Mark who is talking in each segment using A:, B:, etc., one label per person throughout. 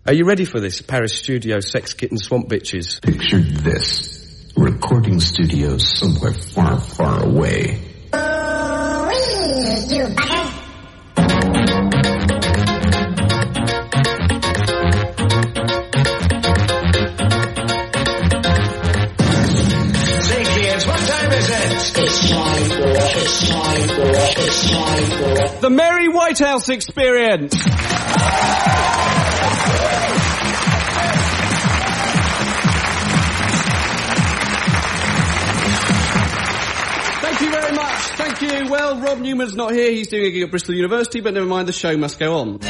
A: Are you ready for this, Paris studio sex kitten swamp bitches?
B: Picture this. Recording studios somewhere far, far away.
C: You bugger.
D: Say, kids, what time is it?
E: It's time. The Mary Whitehouse Experience. Thank you very much. Thank you. Well, Rob Newman's not here. He's doing a gig at Bristol University, but never mind, the show must go on.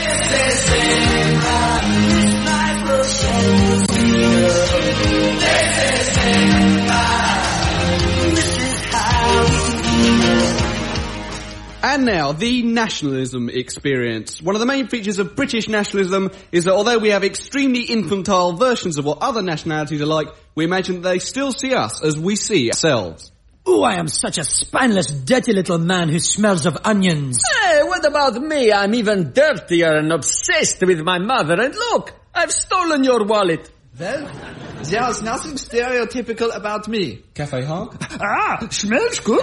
E: And now, the nationalism experience. One of the main features of British nationalism is that although we have extremely infantile versions of what other nationalities are like, we imagine that they still see us as we see ourselves.
F: Oh, I am such a spineless, dirty little man who smells of onions.
G: Hey, what about me? I'm even dirtier and obsessed with my mother. And look, I've stolen your wallet.
H: Well, there's nothing stereotypical about me.
E: Cafe Hog?
F: Smells good.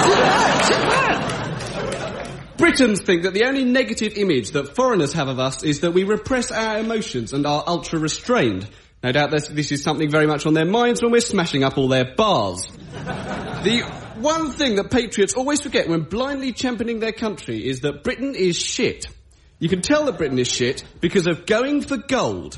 E: Britons think that the only negative image that foreigners have of us is that we repress our emotions and are ultra-restrained. No doubt this is something very much on their minds when we're smashing up all their bars. The one thing that patriots always forget when blindly championing their country is that Britain is shit. You can tell that Britain is shit because of Going for Gold.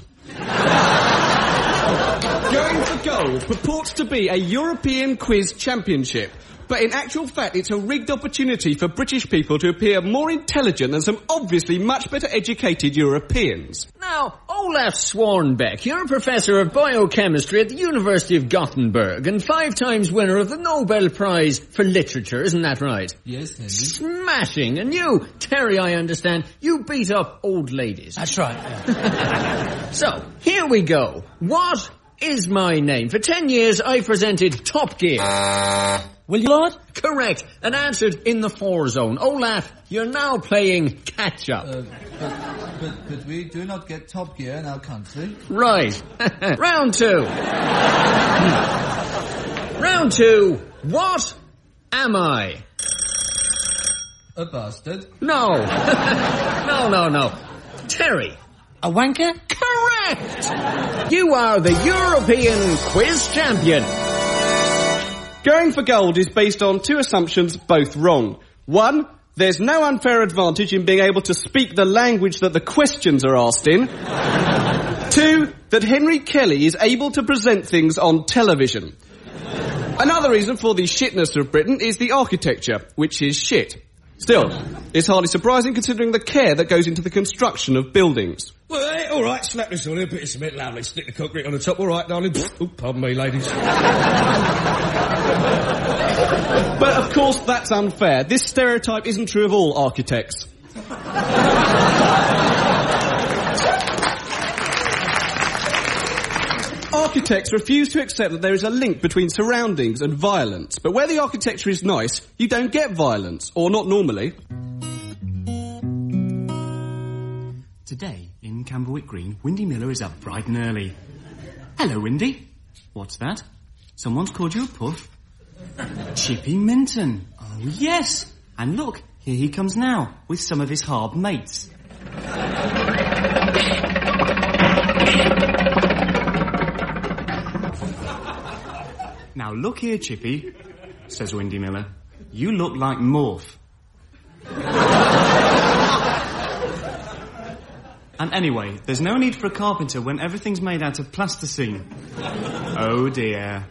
E: Going for Gold purports to be a European quiz championship, but in actual fact it's a rigged opportunity for British people to appear more intelligent than some obviously much better educated Europeans.
G: Now, Olaf Swarnbeck, you're a professor of biochemistry at the University of Gothenburg and 5 times winner of the Nobel Prize for Literature, isn't that right?
H: Yes, Henry.
G: Smashing! And you, Terry, I understand, you beat up old ladies.
F: That's right. Yeah.
G: So, here we go. What is my name? For 10 years I presented Top Gear.
F: Will you, Lord?
G: Correct, and answered in the 4 zone. Olaf, you're now playing catch-up.
H: But we do not get Top Gear in our country.
G: Right. Round 2. Round 2. What am I?
H: A bastard.
G: No. No. Terry.
F: A wanker?
G: Correct! You are the European quiz champion.
E: Going for Gold is based on 2 assumptions, both wrong. 1, there's no unfair advantage in being able to speak the language that the questions are asked in. 2, that Henry Kelly is able to present things on television. Another reason for the shitness of Britain is the architecture, which is shit. Still, it's hardly surprising considering the care that goes into the construction of buildings.
I: Well, hey, all right, slap this on here, bit of cement, lovely, stick the concrete on the top, all right, darling. Oh, pardon me, ladies.
E: But of course that's unfair. This stereotype isn't true of all architects. Architects refuse to accept that there is a link between surroundings and violence. But where the architecture is nice, you don't get violence. Or not normally.
J: Today, in Camberwick Green, Windy Miller is up bright and early. Hello, Windy. What's that? Someone's called you a puff? Chippy Minton. Oh, yes. And look, here he comes now, with some of his hard mates. Now look here, Chippy, says Windy Miller. You look like Morph. And anyway, there's no need for a carpenter when everything's made out of plasticine. Oh dear.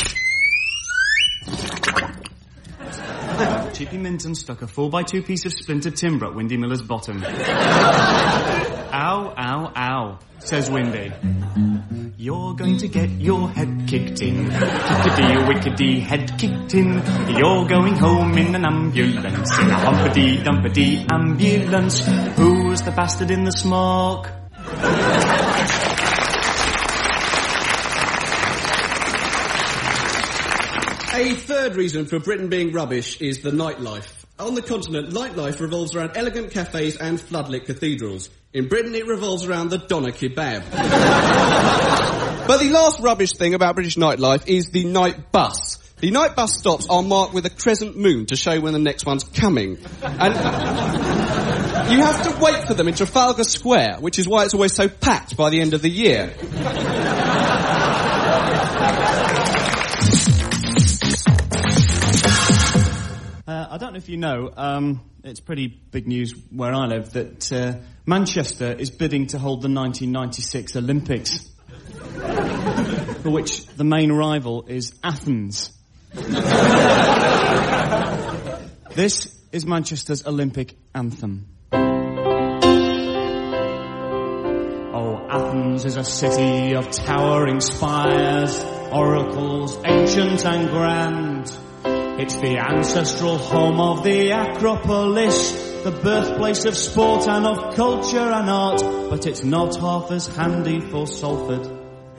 J: Chippy Minton stuck a 4x2 piece of splintered timber at Windy Miller's bottom. Ow, ow, ow, says Windy. You're going to get your head kicked in. Kickety-wickety head kicked in. You're going home in an ambulance. In a humpity-dumpity ambulance. Who's the bastard in the smoke?
E: A third reason for Britain being rubbish is the nightlife. On the continent, nightlife revolves around elegant cafes and floodlit cathedrals. In Britain, it revolves around the doner kebab. But the last rubbish thing about British nightlife is the night bus. The night bus stops are marked with a crescent moon to show when the next one's coming. And you have to wait for them in Trafalgar Square, which is why it's always so packed by the end of the year.
J: I don't know if you know, it's pretty big news where I live, that Manchester is bidding to hold the 1996 Olympics, for which the main rival is Athens. This is Manchester's Olympic anthem. Oh, Athens is a city of towering spires, oracles ancient and grand. It's the ancestral home of the Acropolis, the birthplace of sport and of culture and art, but it's not half as handy for Salford.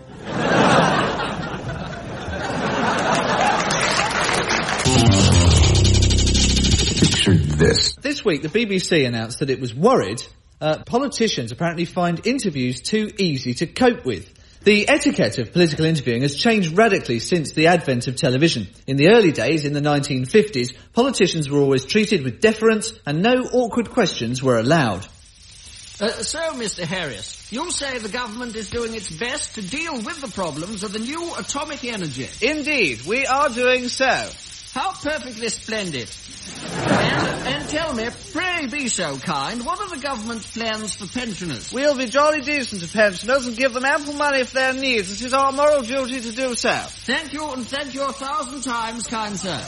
B: Picture this.
H: This week, the BBC announced that it was worried politicians apparently find interviews too easy to cope with. The etiquette of political interviewing has changed radically since the advent of television. In the early days, in the 1950s, politicians were always treated with deference and no awkward questions were allowed.
C: So, Mr. Harris, you say the government is doing its best to deal with the problems of the new atomic energy.
H: Indeed, we are doing so.
C: How perfectly splendid. And tell me, pray be so kind, what are the government's plans for pensioners?
H: We'll be jolly decent to pensioners and give them ample money for their needs. It is our moral duty to do so.
C: Thank you, and thank you 1,000 times, kind sir.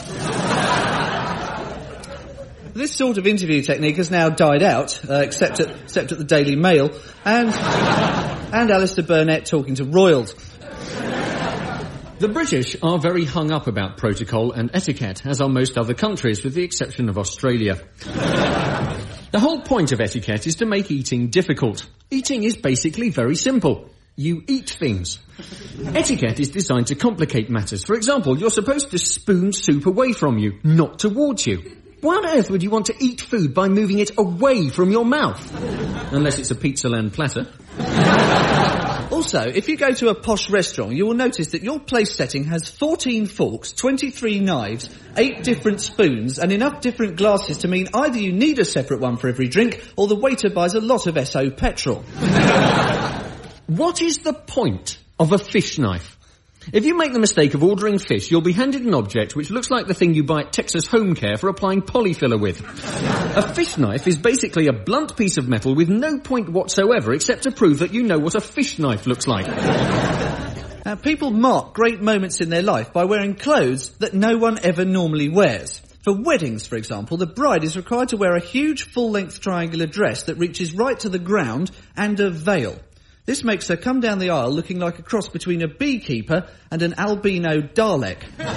H: This sort of interview technique has now died out, except at the Daily Mail, and Alistair Burnett talking to royals.
G: The British are very hung up about protocol and etiquette, as are most other countries, with the exception of Australia. The whole point of etiquette is to make eating difficult. Eating is basically very simple. You eat things. Etiquette is designed to complicate matters. For example, you're supposed to spoon soup away from you, not towards you. Why on earth would you want to eat food by moving it away from your mouth? Unless it's a Pizzaland platter.
H: Also, if you go to a posh restaurant, you will notice that your place setting has 14 forks, 23 knives, 8 different spoons, and enough different glasses to mean either you need a separate one for every drink, or the waiter buys a lot of SO petrol.
G: What is the point of a fish knife? If you make the mistake of ordering fish, you'll be handed an object which looks like the thing you buy at Texas Home Care for applying polyfiller with. A fish knife is basically a blunt piece of metal with no point whatsoever except to prove that you know what a fish knife looks like.
H: People mark great moments in their life by wearing clothes that no one ever normally wears. For weddings, for example, the bride is required to wear a huge full-length triangular dress that reaches right to the ground and a veil. This makes her come down the aisle looking like a cross between a beekeeper and an albino Dalek.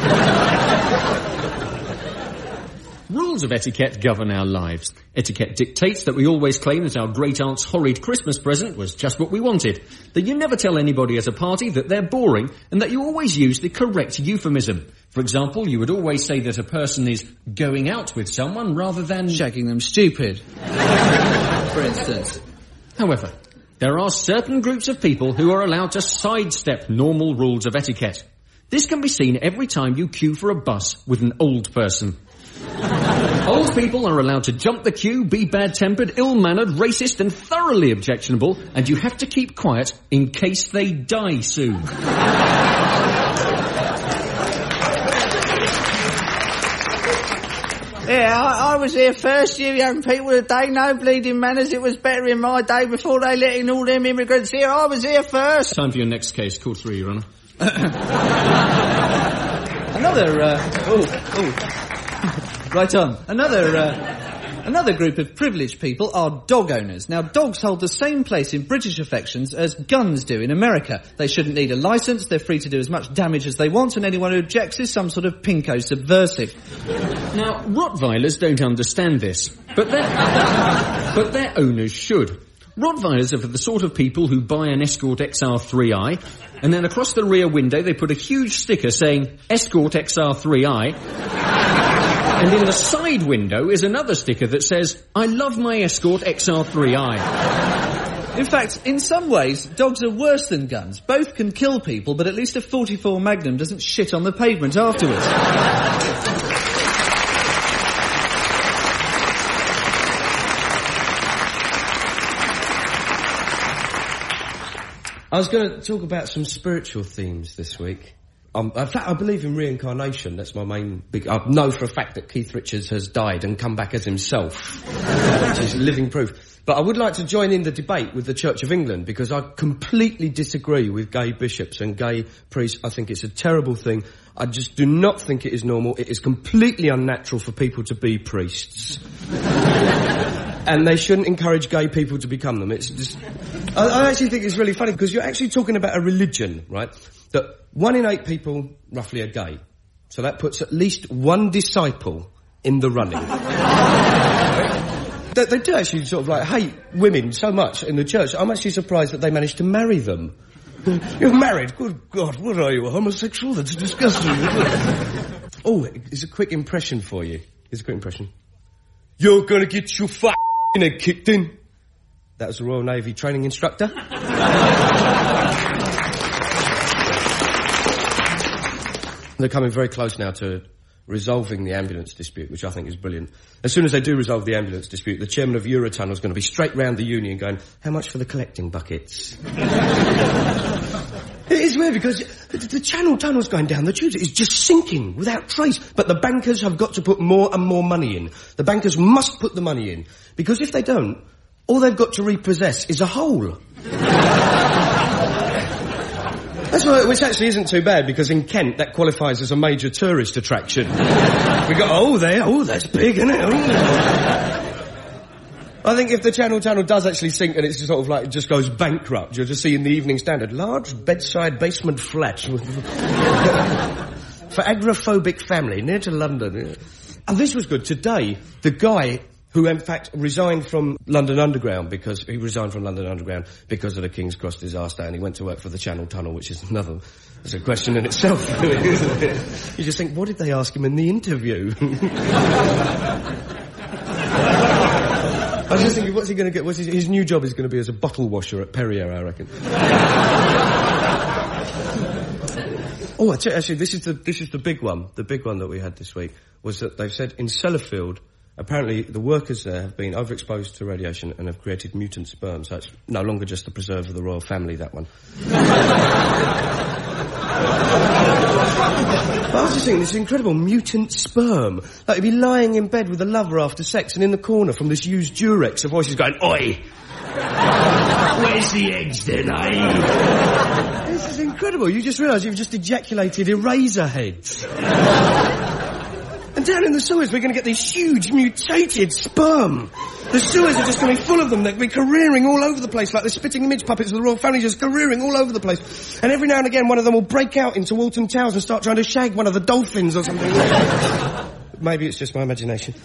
G: Rules of etiquette govern our lives. Etiquette dictates that we always claim that our great-aunt's horrid Christmas present was just what we wanted, that you never tell anybody at a party that they're boring, and that you always use the correct euphemism. For example, you would always say that a person is going out with someone rather than
H: shagging them stupid, for instance.
G: However, there are certain groups of people who are allowed to sidestep normal rules of etiquette. This can be seen every time you queue for a bus with an old person. Old people are allowed to jump the queue, be bad-tempered, ill-mannered, racist and thoroughly objectionable, and you have to keep quiet in case they die soon.
H: Yeah, I was here first, you young people today, no bleeding manners. It was better in my day before they let in all them immigrants here. I was here first.
G: Time for your next case. Call 3, Your Honour.
H: Right on. Another group of privileged people are dog owners. Now, dogs hold the same place in British affections as guns do in America. They shouldn't need a licence, they're free to do as much damage as they want, and anyone who objects is some sort of pinko subversive.
G: Now, Rottweilers don't understand this, but their owners should. Rottweilers are for the sort of people who buy an Escort XR3i, and then across the rear window they put a huge sticker saying, Escort XR3i, and in the side window is another sticker that says, I love my Escort XR3i.
H: In fact, in some ways, dogs are worse than guns. Both can kill people, but at least a .44 Magnum doesn't shit on the pavement afterwards.
A: I was going to talk about some spiritual themes this week. In fact, I believe in reincarnation. That's my main big... I know for a fact that Keith Richards has died and come back as himself, which is living proof. But I would like to join in the debate with the Church of England, because I completely disagree with gay bishops and gay priests. I think it's a terrible thing. I just do not think it is normal. It is completely unnatural for people to be priests. And they shouldn't encourage gay people to become them. It's just... I actually think it's really funny, because you're actually talking about a religion, right? That 1 in 8 people, roughly, are gay. So that puts at least 1 disciple in the running. They do actually sort of like hate women so much in the church. I'm actually surprised that they managed to marry them. You're married? Good God, what are you, a homosexual? That's disgusting. Oh, it's a quick impression for you. Here's a quick impression. You're gonna get your head kicked in. That was the Royal Navy training instructor. They're coming very close now to resolving the ambulance dispute, which I think is brilliant. As soon as they do resolve the ambulance dispute, the chairman of Eurotunnel is going to be straight round the union going, how much for the collecting buckets? It is weird, because the Channel Tunnel's going down, the tube is just sinking without trace. But the bankers have got to put more and more money in. The bankers must put the money in, because if they don't, all they've got to repossess is a hole. That's why, which actually isn't too bad, because in Kent that qualifies as a major tourist attraction. We go, that's big, isn't it? I think if the Channel Tunnel does actually sink and it's sort of like, it just goes bankrupt, you'll just see in the Evening Standard, large bedside basement flat for agoraphobic family near to London. And this was good. Today, the guy who in fact resigned from London Underground because of the King's Cross disaster, and he went to work for the Channel Tunnel, which is it's a question in itself, isn't it? You just think, what did they ask him in the interview? I was just thinking, what's he going to get? His new job is going to be as a bottle washer at Perrier, I reckon. Oh, actually, this is the big one. The big one that we had this week was that they've said in Sellafield, apparently the workers there have been overexposed to radiation and have created mutant sperm, so it's no longer just the preserve of the royal family, that one. But I was just thinking, this incredible mutant sperm. Like, you'd be lying in bed with a lover after sex, and in the corner from this used Durex, a voice is going, oi! Where's the eggs then, eh? This is incredible. You just realise you've just ejaculated eraser heads. And down in the sewers, we're going to get these huge mutated sperm. The sewers are just going to be full of them. They'll be careering all over the place, like the spitting image puppets of the royal family, just careering all over the place. And every now and again, one of them will break out into Walton Towers and start trying to shag one of the dolphins or something. Maybe it's just my imagination.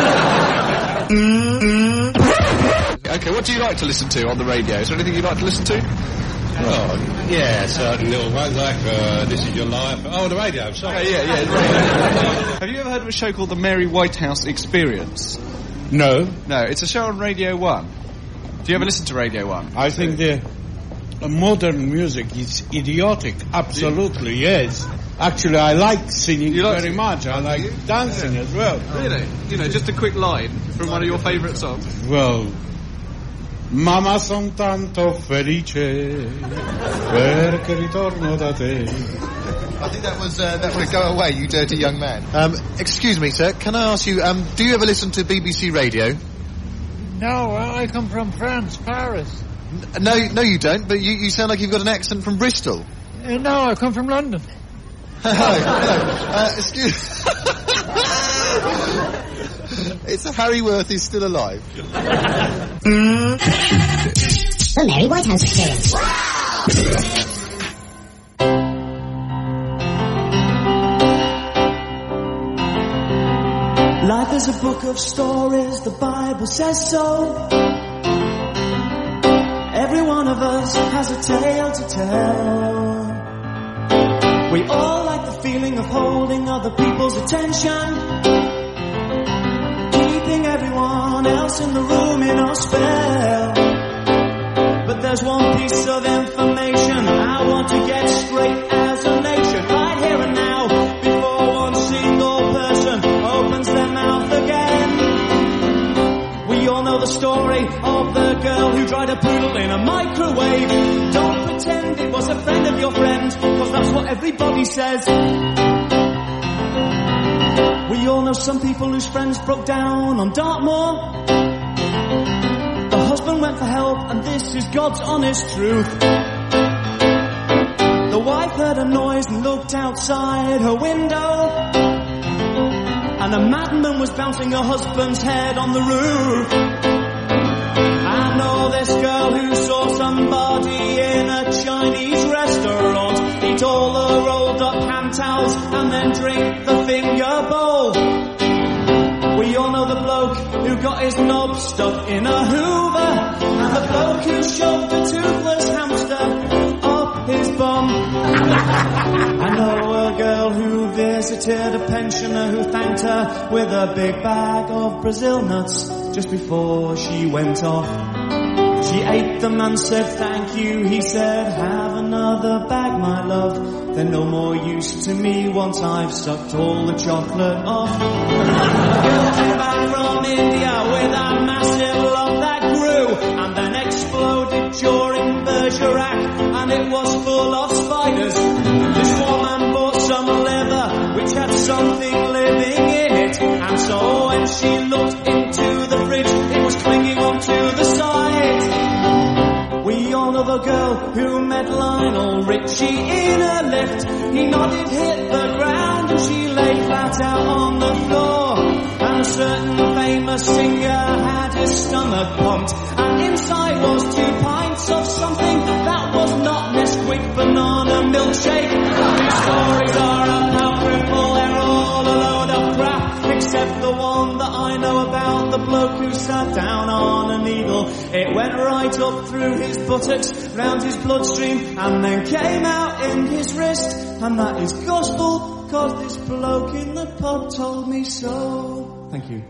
K: Okay, what do you like to listen to on the radio? Is there anything you like to listen to?
I: Oh, yeah, certain little ones like This Is Your Life. Oh, the radio, sorry.
K: Yeah. Have you ever heard of a show called The Mary Whitehouse Experience?
I: No.
K: No, it's a show on Radio 1. Do you ever listen to Radio 1?
I: I think the modern music is idiotic. Absolutely, yes. Actually, I like singing very much. I like dancing as well.
K: Really? You know, just a quick line from one of your favourite songs.
I: Well... Mamma son tanto felice perché ritorno da te.
L: I think that would go away, you dirty young man. Excuse me, sir, can I ask you, do you ever listen to BBC Radio?
M: No, I come from France, Paris.
L: No, you don't, but you sound like you've got an accent from Bristol.
M: No, I come from London.
L: Hello. Excuse... It's Harry Worth is still alive.
N: The Mary Whitehouse Experience.
O: Life is a book of stories, the Bible says so. Every one of us has a tale to tell. We all like the feeling of holding other people's attention, everyone else in the room in our spell. there's one piece of information I want to get straight as a nation, right here and now, before one single person opens their mouth again. We all know the story of the girl who dried a poodle in a microwave. Don't pretend it was a friend of your friend, cause that's what everybody says. We all know some people whose friends broke down on Dartmoor. The husband went for help, and this is God's honest truth. The wife heard a noise and looked outside her window, and a madman was bouncing her husband's head on the roof. I know this girl who saw somebody in a Chinese restaurant eat all the rolled up hand towels and then drink the finger bowl. We all know the bloke who got his knob stuck in a Hoover, and the bloke who shoved a toothless hamster up his bum. I know a girl who visited a pensioner who thanked her with a big bag of Brazil nuts just before she went off. She ate them and said thank you. He said, have another bag, my love. They're no more use to me once I've sucked all the chocolate off. A girl came back from India with a massive lump that grew and then exploded during Bergerac, and it was full of spiders. This woman bought some liver which had something living in it, and so when she looked into the fridge it was clinging onto the side. We all know the girl who met Lionel Richie in a lift. He nodded, hit the ground, and she lay flat out on the floor. And a certain famous singer had his stomach pumped, and inside was 2 pints of something that was not Nesquik banana milkshake. These stories are apocryphal, they're all a load of crap, except the one that I know about, the bloke who sat down on a needle. It went right up through his buttocks, round his bloodstream, and then came out in his wrist. And that is gospel, cause this bloke in the pub told me so. Thank you.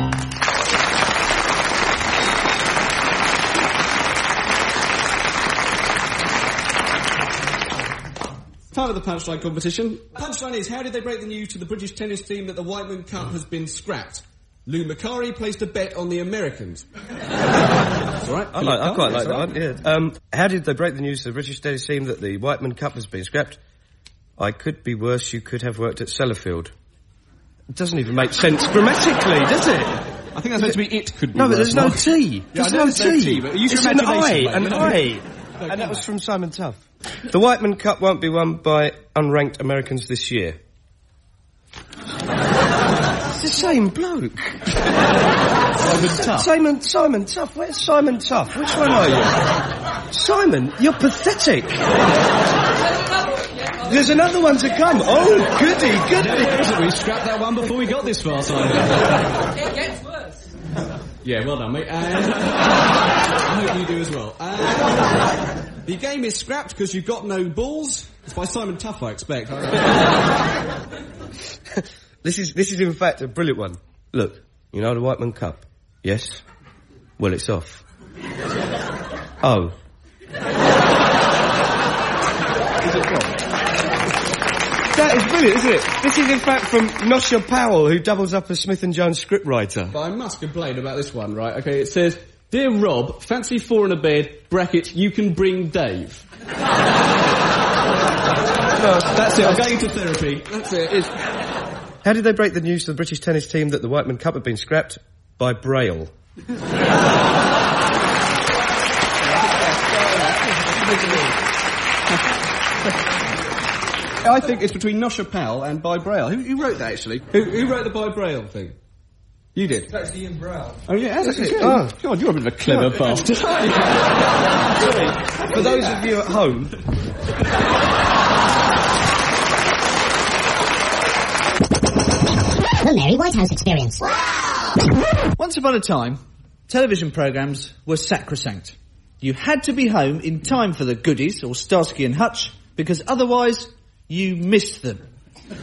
E: Time of the punchline competition. Punchline is, how did they break the news to the British tennis team that the Whiteman Cup has been scrapped? Lou Macari placed a bet on the Americans. That's all right.
A: I quite like that one, yeah. How did they break the news to the British tennis team that the Whiteman Cup has been scrapped? I could be worse, you could have worked at Sellafield. It doesn't even make sense grammatically, does it?
E: I think that's meant to be it could be
A: no,
E: worse.
A: But there's no T. There's no T.
E: But use your
A: it's an
E: imagination.
A: I. And that was from Simon Tuff. The Whiteman Cup won't be won by unranked Americans this year. It's the same bloke. Simon Tuff. Where's Simon Tuff? Which one are you? Simon, you're pathetic. There's another one to come. Oh, goody.
E: We scrapped that one before we got this far, Simon.
P: It gets worse.
E: Yeah, well done, mate. I hope you do as well. The game is scrapped because you've got no balls. It's by Simon Tuff, I expect.
A: This is in fact a brilliant one. Look, you know the Whiteman Cup? Yes? Well, it's off. Oh. That is brilliant, isn't it? This is in fact from Nosha Powell, who doubles up as Smith & Jones scriptwriter.
E: But I must complain about this one, right? Okay, it says, Dear Rob, fancy 4 in a bed, bracket, you can bring Dave. No, that's it, I'm going to therapy. That's it.
A: How did they break the news to the British tennis team that the Whiteman Cup had been scrapped? By Braille.
E: I think it's between Nosha Powell and By Braille. Who wrote that, actually? Who wrote the By Braille thing? You did?
P: It's actually Ian Brown.
E: Oh, yeah, that's it. Oh. God, you're a bit of a clever bastard.
A: Sorry. For those of you at home...
N: The Mary Whitehouse Experience.
H: Once upon a time, television programmes were sacrosanct. You had to be home in time for the Goodies, or Starsky and Hutch, because otherwise you missed them.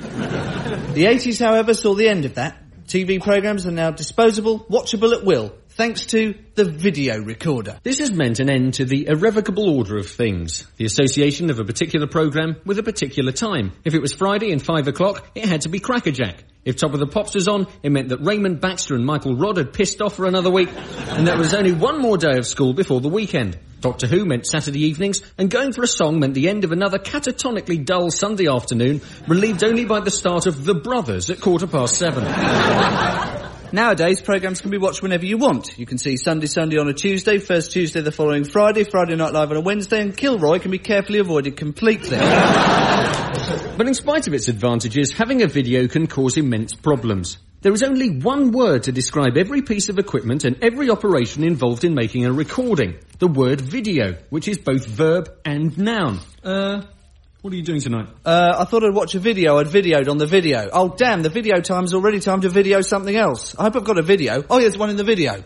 H: The 80s, however, saw the end of that. TV programmes are now disposable, watchable at will, thanks to the video recorder.
G: This has meant an end to the irrevocable order of things, the association of a particular programme with a particular time. If it was Friday and 5 o'clock, it had to be Crackerjack. If Top of the Pops was on, it meant that Raymond Baxter and Michael Rodd had pissed off for another week, and there was only one more day of school before the weekend. Doctor Who meant Saturday evenings, and going for a song meant the end of another catatonically dull Sunday afternoon, relieved only by the start of The Brothers at 7:15.
H: Nowadays, programmes can be watched whenever you want. You can see Sunday on a Tuesday, First Tuesday the following Friday, Friday Night Live on a Wednesday, and Kilroy can be carefully avoided completely.
G: But in spite of its advantages, having a video can cause immense problems. There is only one word to describe every piece of equipment and every operation involved in making a recording. The word video, which is both verb and noun. What are you doing tonight?
H: I thought I'd watch a video. I'd videoed on the video. Oh, damn, the video time's already time to video something else. I hope I've got a video. Oh, there's one in the video.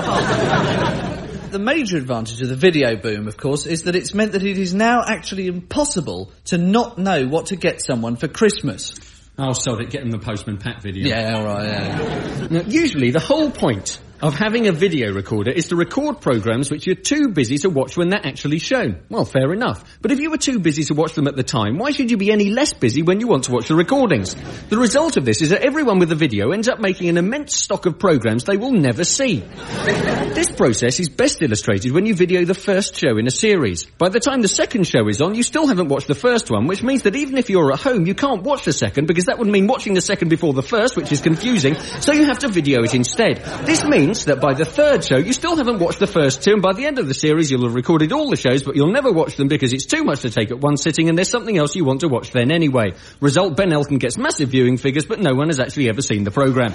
H: The major advantage of the video boom, of course, is that it's meant that it is now actually impossible to not know what to get someone for Christmas.
G: Oh, sod it, get them the Postman Pat video.
H: Yeah, all right, yeah.
G: Now, usually the whole point of having a video recorder is to record programmes which you're too busy to watch when they're actually shown. Well, fair enough. But if you were too busy to watch them at the time, why should you be any less busy when you want to watch the recordings? The result of this is that everyone with a video ends up making an immense stock of programmes they will never see. This process is best illustrated when you video the first show in a series. By the time the second show is on, you still haven't watched the first one, which means that even if you're at home, you can't watch the second, because that would mean watching the second before the first, which is confusing, so you have to video it instead. This means that by the third show, you still haven't watched the first two, and by the end of the series, you'll have recorded all the shows, but you'll never watch them because it's too much to take at one sitting, and there's something else you want to watch then anyway. Result, Ben Elton gets massive viewing figures, but no one has actually ever seen the programme.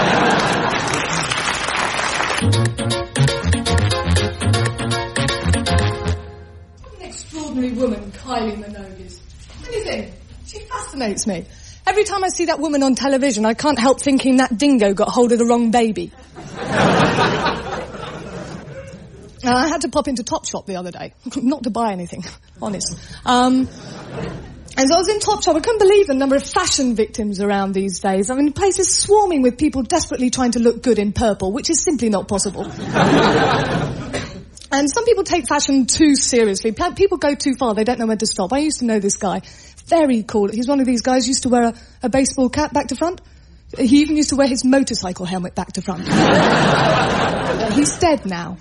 Q: An extraordinary woman, Kylie Minogue is. Anything. She fascinates me. Every time I see that woman on television, I can't help thinking that dingo got hold of the wrong baby. I had to pop into Topshop the other day. Not to buy anything, honest. As I was in Topshop, I couldn't believe the number of fashion victims around these days. I mean, the place is swarming with people desperately trying to look good in purple, which is simply not possible. And some people take fashion too seriously. People go too far, they don't know when to stop. I used to know this guy. Very cool. He's one of these guys who used to wear a baseball cap back to front. He even used to wear his motorcycle helmet back to front. He's dead now.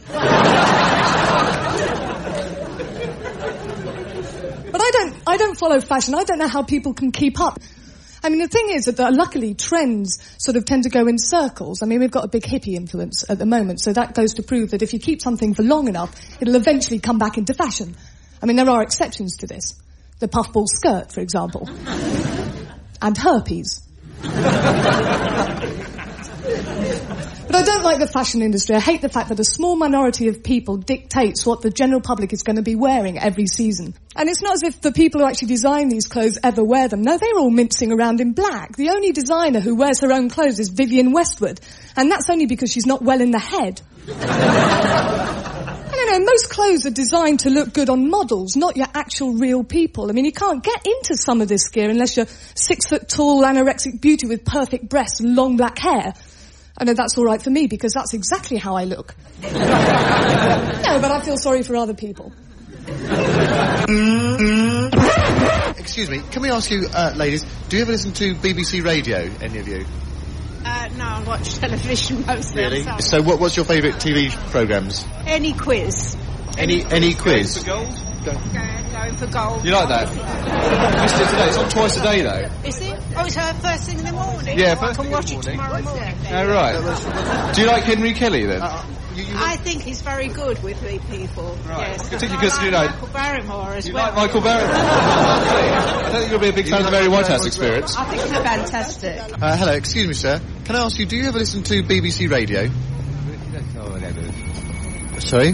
Q: But I don't follow fashion. I don't know how people can keep up. I mean, the thing is that luckily trends sort of tend to go in circles. I mean, we've got a big hippie influence at the moment, so that goes to prove that if you keep something for long enough, it'll eventually come back into fashion. I mean, there are exceptions to this. The puffball skirt, for example. And herpes. But I don't like the fashion industry. I hate the fact that a small minority of people dictates what the general public is going to be wearing every season. And it's not as if the people who actually design these clothes ever wear them. No, they're all mincing around in black. The only designer who wears her own clothes is Vivienne Westwood. And that's only because she's not well in the head. No, most clothes are designed to look good on models, not your actual real people. I mean, you can't get into some of this gear unless you're 6 foot tall, anorexic beauty with perfect breasts and long black hair. I know that's all right for me because that's exactly how I look. No, but I feel sorry for other people.
L: Excuse me, can we ask you, ladies, do you ever listen to BBC Radio, any of you?
R: No, I watch television mostly.
L: Really? So what's your favourite TV programmes?
R: Any quiz.
L: Any quiz?
R: Going for gold.
K: You like that? Missed it today. It's on twice a day, though.
R: Is it? Oh, it's first thing in the morning.
K: Yeah,
R: I
K: first
R: can
K: thing in
R: watch
K: the
R: it
K: morning.
R: tomorrow morning.
K: Oh, right. Do you like Henry Kelly, then?
R: I think he's very good with the people.
K: Right.
R: Yes.
K: Particularly
R: I
K: because,
R: like Michael Barrymore as well.
K: Like Michael Barrymore? I don't think you'll be a big fan of the Mary Whitehouse Experience.
R: I think they're fantastic.
L: Hello, excuse me, sir. Can I ask you, do you ever listen to BBC Radio? Sorry?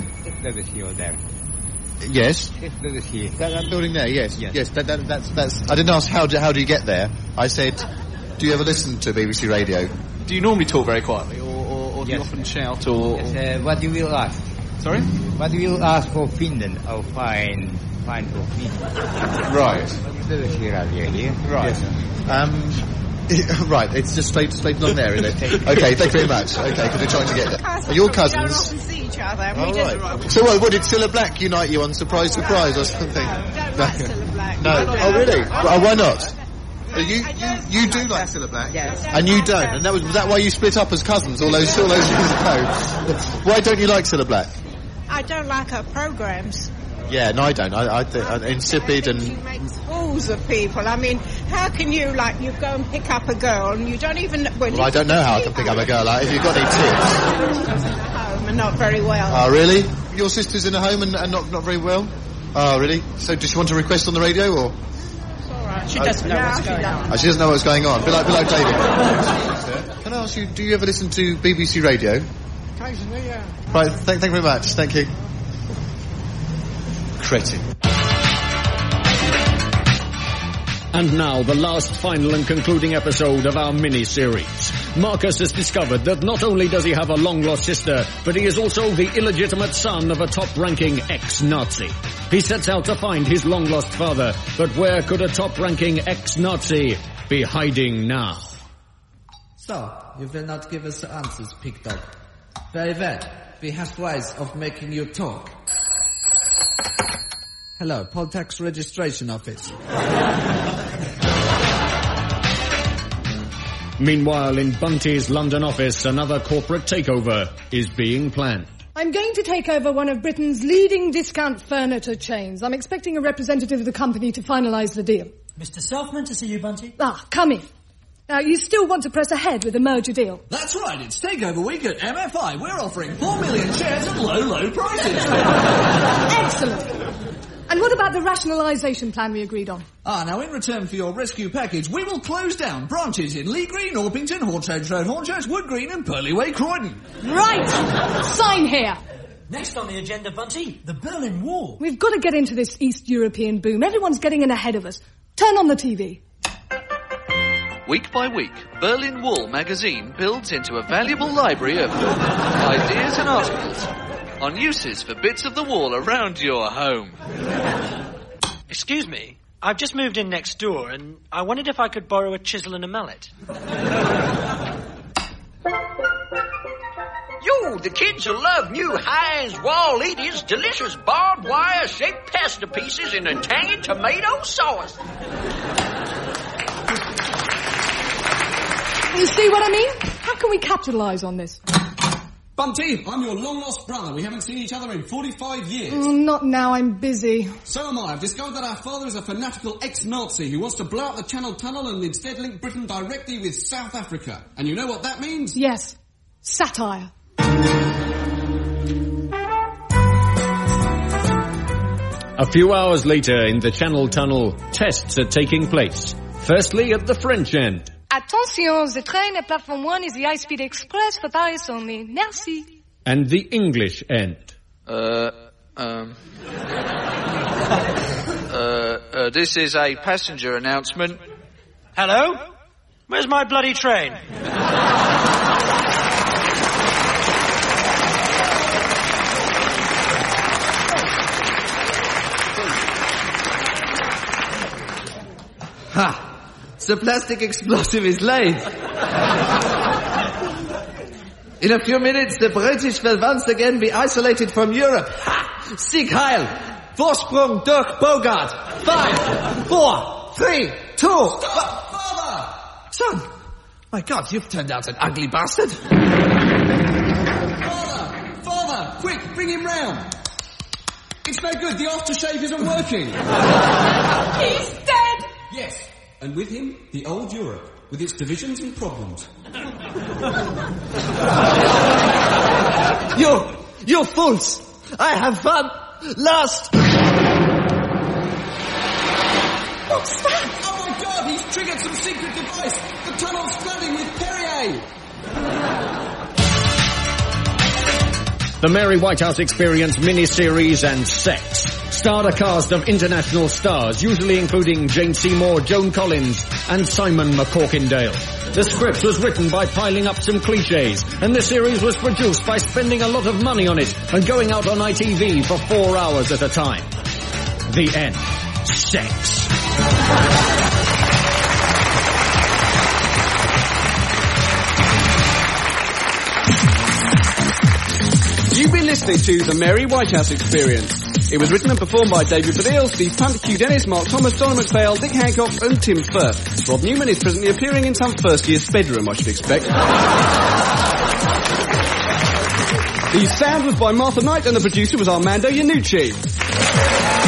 L: Yes. That building there, yes. Yes, that's... I didn't ask how do you get there. I said, do you ever listen to BBC Radio?
K: Do you normally talk very quietly, or do you often shout, or...
S: Yes, what you will ask?
K: Sorry?
S: What you will ask for Finland, I'll find for Finland.
L: Right.
S: BBC Radio here.
L: Right.
S: Yes.
L: Right, it's just straight along there, isn't it? Okay, thank you very much. Okay, because we're trying to get there. Are your cousins?
R: We don't often see each other. And
L: Oh, right. So what did Cilla Black unite you on Surprise Surprise or something?
R: Don't like Cilla Black.
L: No. Oh, really? Well, why not? You do like Cilla Black?
R: Yes.
L: And you don't? And was that why you split up as cousins all those years ago? Why don't you like Cilla Black?
R: I don't like her programmes.
L: Yeah, no, I don't. I think insipid and...
R: She makes fools of people. I mean, how can you go and pick up a girl and you don't even...
L: Well, I don't know how I can pick up a girl. If you've got any tips...
R: home and not very well.
L: Oh, really? Your sister's in a home and not very well? Oh, really? So does she want to request on the radio, or...?
R: She doesn't know what's going on.
L: Oh, she doesn't know what's going on. Be like David. Can I ask you, do you ever listen to BBC Radio?
M: Occasionally, yeah.
L: Right, thank you very much. Thank you. Cretin.
G: And now, the last, final and concluding episode of our mini-series. Marcus has discovered that not only does he have a long-lost sister, but he is also the illegitimate son of a top-ranking ex-Nazi. He sets out to find his long-lost father, but where could a top-ranking ex-Nazi be hiding now?
H: So, you will not give us the answers, pig dog. Very well. We have ways of making you talk. Hello, poll tax registration office.
G: Meanwhile, in Bunty's London office, another corporate takeover is being planned.
Q: I'm going to take over one of Britain's leading discount furniture chains. I'm expecting a representative of the company to finalise the deal.
F: Mr. Selfman to see you, Bunty.
Q: Ah, come in. Now, you still want to press ahead with the merger deal?
H: That's right, it's takeover week at MFI. We're offering 4 million shares at low prices.
Q: Excellent. And what about the rationalisation plan we agreed on?
H: Now in return for your rescue package, we will close down branches in Lee Green, Orpington, Hornchurch Road, Hornchurch, Wood Green and Purley Way, Croydon.
Q: Right! Sign here!
F: Next on the agenda, Bunty, the Berlin Wall.
Q: We've got to get into this East European boom. Everyone's getting in ahead of us. Turn on the TV.
T: Week by week, Berlin Wall magazine builds into a valuable library of ideas and articles on uses for bits of the wall around your home.
U: Excuse me, I've just moved in next door and I wondered if I could borrow a chisel and a mallet.
C: Yo, the kids will love new Heinz Wall Eaters delicious barbed wire shaped pasta pieces in a tangy tomato sauce.
Q: You see what I mean? How can we capitalise on this?
E: Bunty, I'm your long-lost brother. We haven't seen each other in 45 years.
Q: Not now, I'm busy.
E: So am I. I've discovered that our father is a fanatical ex-Nazi who wants to blow up the Channel Tunnel and instead link Britain directly with South Africa. And you know what that means?
Q: Yes. Satire.
G: A few hours later in the Channel Tunnel, tests are taking place. Firstly at the French end.
Q: Attention, the train at platform 1 is the high-speed express for Paris only. Merci.
G: And the English end.
T: This is a passenger announcement.
U: Hello? Where's my bloody train?
H: Ha! The plastic explosive is late. In a few minutes, the British will once again be isolated from Europe. Ha! Sieg Heil! Vorsprung durch Bogart! 5, 4, 3, 2...
E: Stop! Father!
H: Son! My God, you've turned out an ugly bastard.
E: Father! Quick, bring him round! It's no good, the aftershave isn't working.
Q: He's dead!
E: Yes, and with him, the old Europe, with its divisions and problems.
H: You fools! I have won! Last!
Q: What's that?
E: Oh my God, he's triggered some secret device! The tunnel's flooding with Perrier!
G: The Mary Whitehouse Experience mini-series and Sex starred a cast of international stars, usually including Jane Seymour, Joan Collins, and Simon McCorkindale. The script was written by piling up some cliches, and the series was produced by spending a lot of money on it and going out on ITV for 4 hours at a time. The end. Sex.
E: You've been listening to The Mary Whitehouse Experience. It was written and performed by David Baddiel, Steve Punt, Hugh Dennis, Mark Thomas, Donna McPhail, Dick Hancock and Tim Firth. Rob Newman is presently appearing in some first-year bedroom, I should expect. The sound was by Martha Knight and the producer was Armando Iannucci.